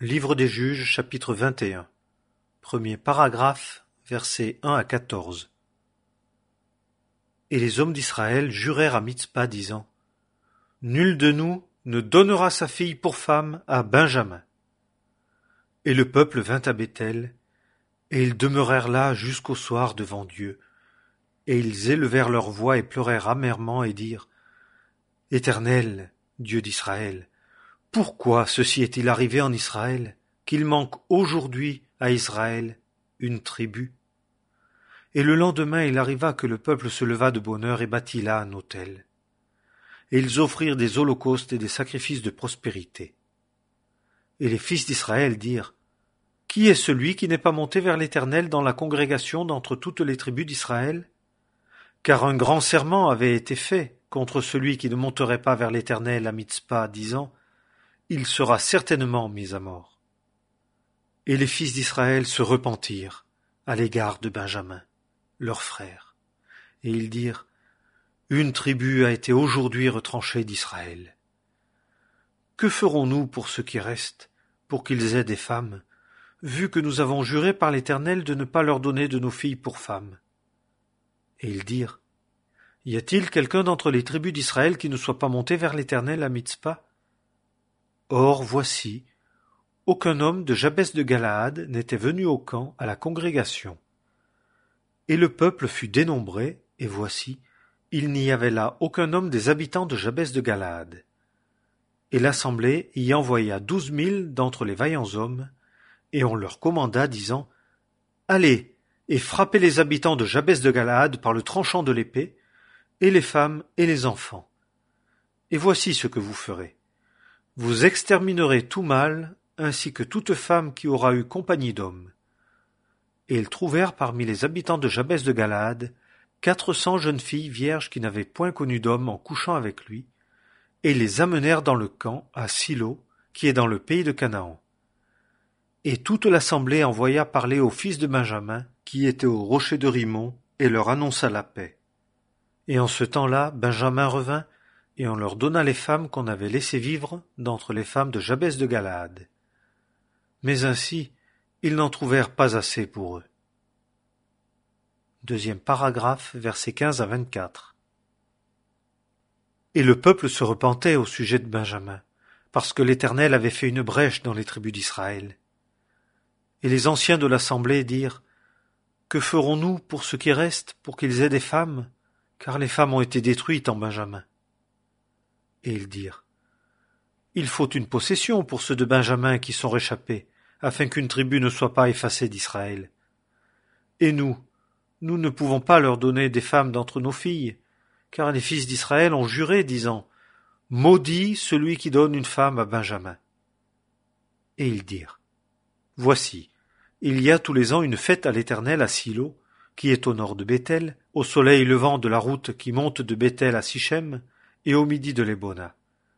Livre des Juges, chapitre 21. Premier paragraphe, versets 1 à 14. Et les hommes d'Israël jurèrent à Mitzpa, disant: Nul de nous ne donnera sa fille pour femme à Benjamin. Et le peuple vint à Béthel, et ils demeurèrent là jusqu'au soir devant Dieu. Et ils élevèrent leur voix et pleurèrent amèrement et dirent: Éternel, Dieu d'Israël, pourquoi ceci est-il arrivé en Israël, qu'il manque aujourd'hui à Israël une tribu? Et le lendemain il arriva que le peuple se leva de bonne heure et bâtit là un autel. Et ils offrirent des holocaustes et des sacrifices de prospérité. Et les fils d'Israël dirent: Qui est celui qui n'est pas monté vers l'Éternel dans la congrégation d'entre toutes les tribus d'Israël? Car un grand serment avait été fait contre celui qui ne monterait pas vers l'Éternel à Mitzpa, disant: Il sera certainement mis à mort. Et les fils d'Israël se repentirent à l'égard de Benjamin, leur frère. Et ils dirent: Une tribu a été aujourd'hui retranchée d'Israël. Que ferons-nous pour ceux qui restent, pour qu'ils aient des femmes, vu que nous avons juré par l'Éternel de ne pas leur donner de nos filles pour femmes? Et ils dirent: Y a-t-il quelqu'un d'entre les tribus d'Israël qui ne soit pas monté vers l'Éternel à Mitzpa? Or voici, aucun homme de Jabès de Galaad n'était venu au camp à la congrégation. Et le peuple fut dénombré, et voici, il n'y avait là aucun homme des habitants de Jabès de Galaad. Et l'assemblée y envoya 12 000 d'entre les vaillants hommes, et on leur commanda, disant: Allez, et frappez les habitants de Jabès de Galaad par le tranchant de l'épée, et les femmes et les enfants. Et voici ce que vous ferez. Vous exterminerez tout mâle, ainsi que toute femme qui aura eu compagnie d'hommes. Et ils trouvèrent parmi les habitants de Jabès de Galaad 400 jeunes filles vierges qui n'avaient point connu d'homme en couchant avec lui, et ils les amenèrent dans le camp à Silo, qui est dans le pays de Canaan. Et toute l'assemblée envoya parler aux fils de Benjamin, qui étaient au rocher de Rimon, et leur annonça la paix. Et en ce temps-là, Benjamin revint, et on leur donna les femmes qu'on avait laissées vivre d'entre les femmes de Jabès de Galaad. Mais ainsi, ils n'en trouvèrent pas assez pour eux. Deuxième paragraphe, versets 15 à 24. Et le peuple se repentait au sujet de Benjamin, parce que l'Éternel avait fait une brèche dans les tribus d'Israël. Et les anciens de l'assemblée dirent: Que ferons-nous pour ceux qui restent, pour qu'ils aient des femmes, car les femmes ont été détruites en Benjamin? Et ils dirent: Il faut une possession pour ceux de Benjamin qui sont réchappés, afin qu'une tribu ne soit pas effacée d'Israël. Et nous ne pouvons pas leur donner des femmes d'entre nos filles, car les fils d'Israël ont juré, disant: Maudit celui qui donne une femme à Benjamin. Et ils dirent: Voici, il y a tous les ans une fête à l'Éternel à Silo, qui est au nord de Béthel, au soleil levant de la route qui monte de Béthel à Sichem, et au midi de l'Ébona.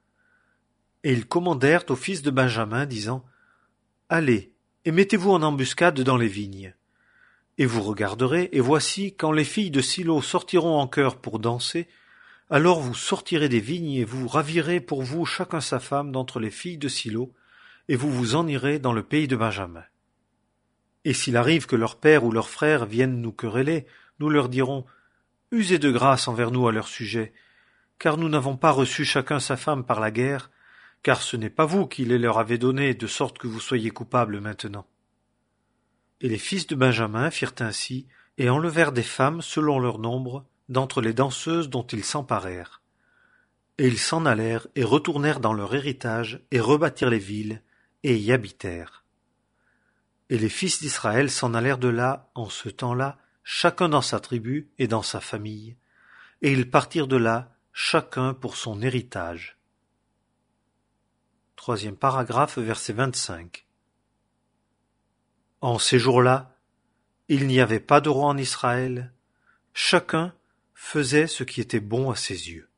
Et ils commandèrent aux fils de Benjamin, disant: Allez, et mettez-vous en embuscade dans les vignes. Et vous regarderez, et voici, quand les filles de Silo sortiront en chœur pour danser, alors vous sortirez des vignes, et vous ravirez pour vous chacun sa femme d'entre les filles de Silo, et vous vous en irez dans le pays de Benjamin. Et s'il arrive que leur père ou leur frère viennent nous quereller, nous leur dirons: Usez de grâce envers nous à leur sujet, car nous n'avons pas reçu chacun sa femme par la guerre, car ce n'est pas vous qui les leur avez données, de sorte que vous soyez coupables maintenant. Et les fils de Benjamin firent ainsi, et enlevèrent des femmes selon leur nombre, d'entre les danseuses dont ils s'emparèrent. Et ils s'en allèrent et retournèrent dans leur héritage, et rebâtirent les villes, et y habitèrent. Et les fils d'Israël s'en allèrent de là, en ce temps-là, chacun dans sa tribu et dans sa famille, et ils partirent de là, chacun pour son héritage. Troisième paragraphe, verset 25. En ces jours-là, il n'y avait pas de roi en Israël, chacun faisait ce qui était bon à ses yeux.